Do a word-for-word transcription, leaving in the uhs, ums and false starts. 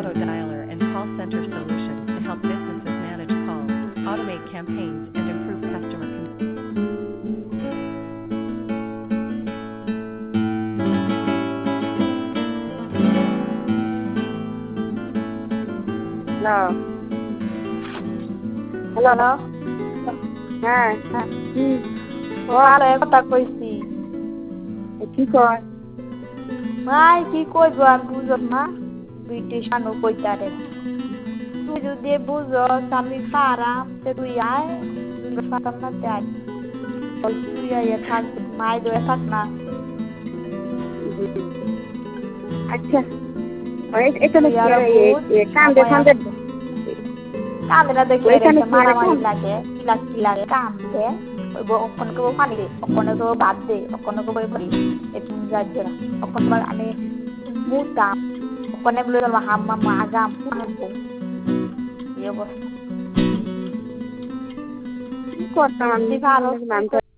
auto dialer and call center solutions to help businesses manage calls, automate campaigns, and improve customer convenience. Hello hello. হ্যাঁ কি ভালো কথা কইছি। কি কয় ভাই কি কইব আমি বুঝস না ব্রিটিশ আনো কইতারে তুই যদি বুঝস আমি পারাম তে তুই আয় তুই পাতাম না তে আয় তুই আয় থাক মাই দয়ে থাক না আচ্ছা এখানে তুই আর কান্দে কান্দে কান্দে দেখে ওইখানে রেখে কি আর মারামারি কান- লাগে কিলাস কি লাগে কান্দে ওই ওখানে কেউ পানি দে ওখানে কেউ ভাত দে ওখানে কেউ পানি একটু যাচ্ছে না ওখানে আমি মুতাম ওখানে বলে হাম্মা মা আগাম আনবো এই অবস্থা কি করতাম আমি তুই পারো আমি তো